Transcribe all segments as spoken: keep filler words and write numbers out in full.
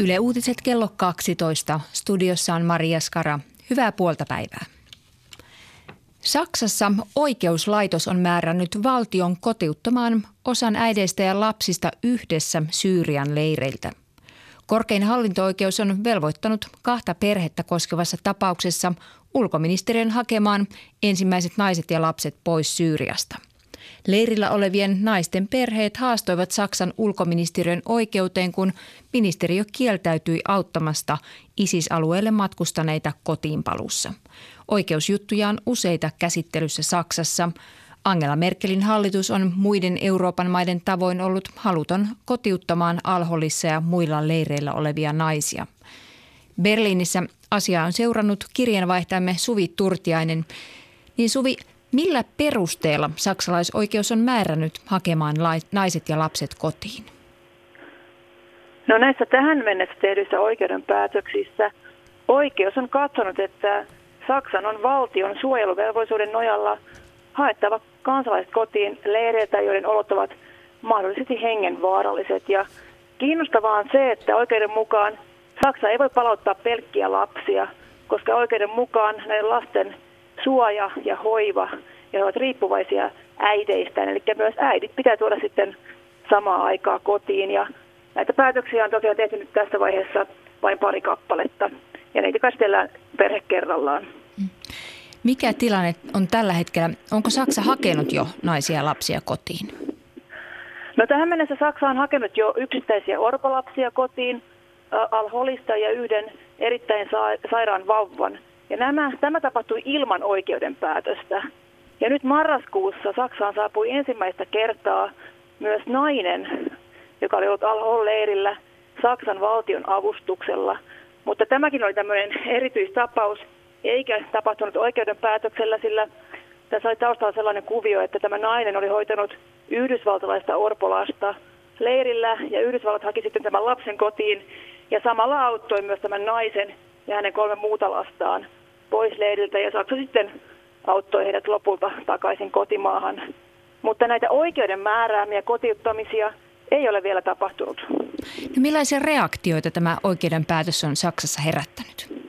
Yle Uutiset kello kaksitoista. Studiossa on Maria Skara. Hyvää puolta päivää. Saksassa oikeuslaitos on määrännyt valtion kotiuttamaan osan äideistä ja lapsista yhdessä Syyrian leireiltä. Korkein hallinto-oikeus on velvoittanut kahta perhettä koskevassa tapauksessa ulkoministeriön hakemaan ensimmäiset naiset ja lapset pois Syyriasta. Leirillä olevien naisten perheet haastoivat Saksan ulkoministeriön oikeuteen, kun ministeriö kieltäytyi auttamasta ISIS-alueelle matkustaneita kotiinpaluussa. Oikeusjuttuja on useita käsittelyssä Saksassa. Angela Merkelin hallitus on muiden Euroopan maiden tavoin ollut haluton kotiuttamaan Al-Holissa ja muilla leireillä olevia naisia. Berliinissä asiaa on seurannut kirjeenvaihtajamme Suvi Turtiainen. Niin Suvi, millä perusteella saksalaisoikeus on määrännyt hakemaan naiset ja lapset kotiin? No näissä tähän mennessä tehdyissä oikeudenpäätöksissä oikeus on katsonut, että Saksan on valtion suojeluvelvollisuuden nojalla haettava kansalaiset kotiin leireiltä, joiden olot ovat mahdollisesti hengenvaaralliset. Ja kiinnostavaa on se, että oikeuden mukaan Saksa ei voi palauttaa pelkkiä lapsia, koska oikeuden mukaan näiden lasten suoja ja hoiva, ja he ovat riippuvaisia äideistään, eli myös äidit pitää tuoda sitten samaa aikaa kotiin. Ja näitä päätöksiä on tosiaan tehty nyt tässä vaiheessa vain pari kappaletta, ja niitä käsitellään perhe kerrallaan. Mikä tilanne on tällä hetkellä? Onko Saksa hakenut jo naisia ja lapsia kotiin? No tähän mennessä Saksa on hakenut jo yksittäisiä orpolapsia kotiin, Al-Holista ja yhden erittäin sairaan vauvan. Ja nämä, tämä tapahtui ilman oikeudenpäätöstä. Ja nyt marraskuussa Saksaan saapui ensimmäistä kertaa myös nainen, joka oli ollut Al-Hol-leirillä Saksan valtion avustuksella. Mutta tämäkin oli tämmöinen erityistapaus, eikä tapahtunut oikeudenpäätöksellä, sillä tässä oli taustalla sellainen kuvio, että tämä nainen oli hoitanut yhdysvaltalaista orpolasta leirillä ja Yhdysvallat haki sitten tämän lapsen kotiin ja samalla auttoi myös tämän naisen ja hänen kolme muuta lastaan pois leiriltä ja Saksa sitten auttoi heidät lopulta takaisin kotimaahan. Mutta näitä oikeuden määräämiä kotiuttamisia ei ole vielä tapahtunut. No millaisia reaktioita tämä oikeudenpäätös on Saksassa herättänyt?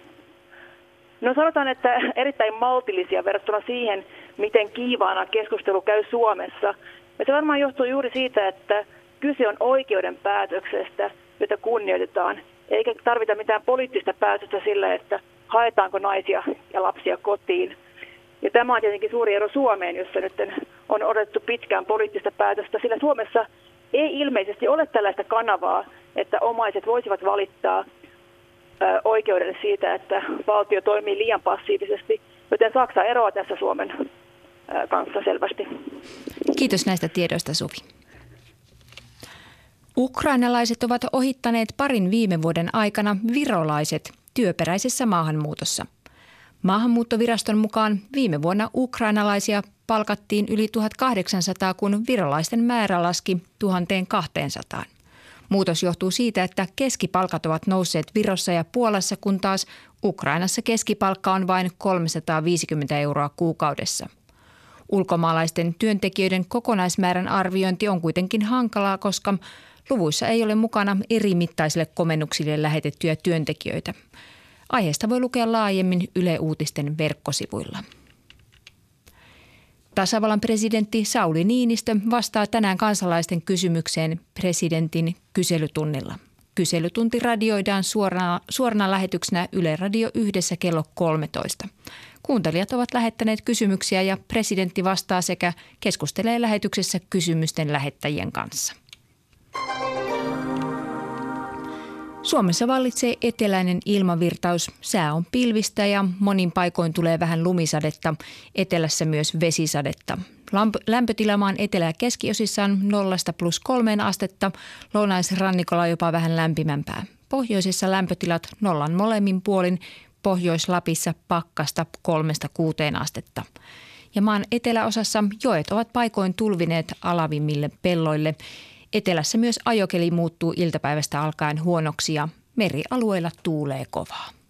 No sanotaan, että erittäin maltillisia verrattuna siihen, miten kiivaana keskustelu käy Suomessa. Ja se varmaan johtuu juuri siitä, että kyse on oikeuden päätöksestä, jota kunnioitetaan, eikä tarvita mitään poliittista päätöstä sillä, että haetaanko naisia ja lapsia kotiin. Ja tämä on tietenkin suuri ero Suomeen, jossa nyt on odotettu pitkään poliittista päätöstä, sillä Suomessa ei ilmeisesti ole tällaista kanavaa, että omaiset voisivat valittaa oikeudelle siitä, että valtio toimii liian passiivisesti, joten Saksa eroaa tässä Suomen kanssa selvästi. Kiitos näistä tiedoista, Suvi. Ukrainalaiset ovat ohittaneet parin viime vuoden aikana virolaiset työperäisessä maahanmuutossa. Maahanmuuttoviraston mukaan viime vuonna ukrainalaisia palkattiin yli tuhatkahdeksansataa, kun virolaisten määrä laski tuhatkaksisataa. Muutos johtuu siitä, että keskipalkat ovat nousseet Virossa ja Puolassa, kun taas Ukrainassa keskipalkka on vain kolmesataaviisikymmentä euroa kuukaudessa. Ulkomaalaisten työntekijöiden kokonaismäärän arviointi on kuitenkin hankalaa, koska luvuissa ei ole mukana eri mittaisille komennuksille lähetettyjä työntekijöitä. Aiheesta voi lukea laajemmin Yle Uutisten verkkosivuilla. Tasavallan presidentti Sauli Niinistö vastaa tänään kansalaisten kysymykseen presidentin kyselytunnilla. Kyselytunti radioidaan suorana, suorana lähetyksenä Yle Radio yhdessä kello kolmetoista. Kuuntelijat ovat lähettäneet kysymyksiä ja presidentti vastaa sekä keskustelee lähetyksessä kysymysten lähettäjien kanssa. Suomessa vallitsee eteläinen ilmavirtaus. Sää on pilvistä ja monin paikoin tulee vähän lumisadetta, etelässä myös vesisadetta. Lämpötilamaan etelä- ja keskiosissa on nollasta plus kolmeen astetta, lounaisrannikolla jopa vähän lämpimämpää. Pohjoisessa lämpötilat nollan molemmin puolin, Pohjois-Lapissa pakkasta kolmesta kuuteen astetta. Ja maan eteläosassa joet ovat paikoin tulvineet alavimmille pelloille. Etelässä myös ajokeli muuttuu iltapäivästä alkaen huonoksi ja merialueilla tuulee kovaa.